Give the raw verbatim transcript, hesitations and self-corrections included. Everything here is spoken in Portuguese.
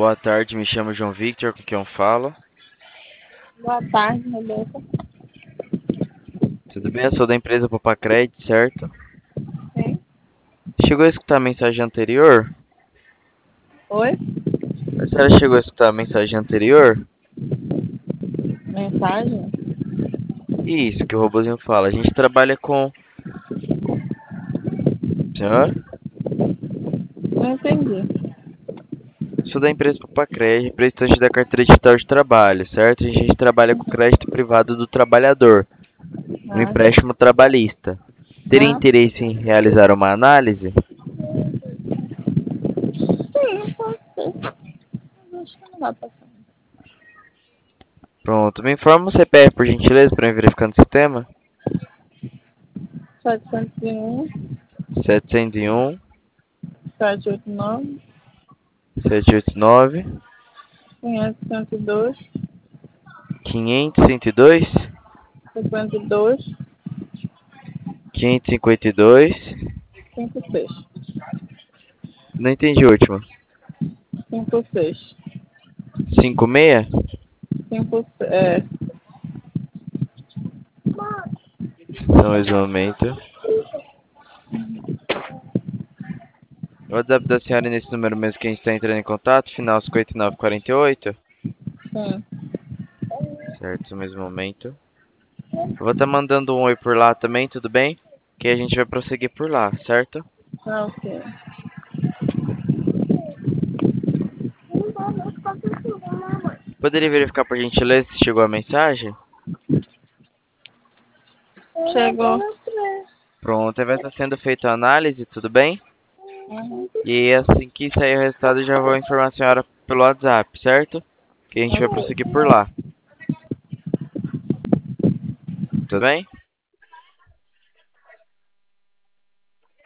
Boa tarde, me chamo João Victor, com quem eu falo. Boa tarde, Rebeca. Tudo bem? Eu sou da empresa Popacred, certo? Sim. Chegou a escutar a mensagem anterior? Oi? A senhora chegou a escutar a mensagem anterior? Mensagem? Isso, que o robozinho fala. A gente trabalha com... Senhor? Não entendi. Sou da empresa Popacred, representante da carteira digital de trabalho, certo? A gente trabalha com crédito privado do trabalhar, um Ah, empréstimo trabalhista. Teria ah, interesse em realizar uma análise? sim, pode ser. Acho que não vai passar. Pronto, me informa o C P F, por gentileza, para eu verificar no sistema. setecentos e um, setecentos e um, sete oito nove, sete oito nove, quinhentos e dois, quinhentos e dois, cinquenta e dois, quinhentos e cinquenta e dois. cinquenta e seis. Não entendi o último. cinquenta e seis. cinquenta e seis? cinquenta e seis. É. Só mais um momento. O WhatsApp da senhora é nesse número mesmo que a gente está entrando em contato, final cinquenta e nove quarenta e oito. Sim. Certo, só mais um momento. Eu vou estar mandando um oi por lá também, tudo bem? Que a gente vai prosseguir por lá, certo? Ah, ok. Poderia verificar por gentileza se chegou a mensagem? Chegou. Pronto, aí vai estar sendo feita a análise, tudo bem? Uhum. E assim que sair o resultado, eu já vou informar a senhora pelo WhatsApp, certo? Que a gente vai Ok. prosseguir por lá. Tudo bem?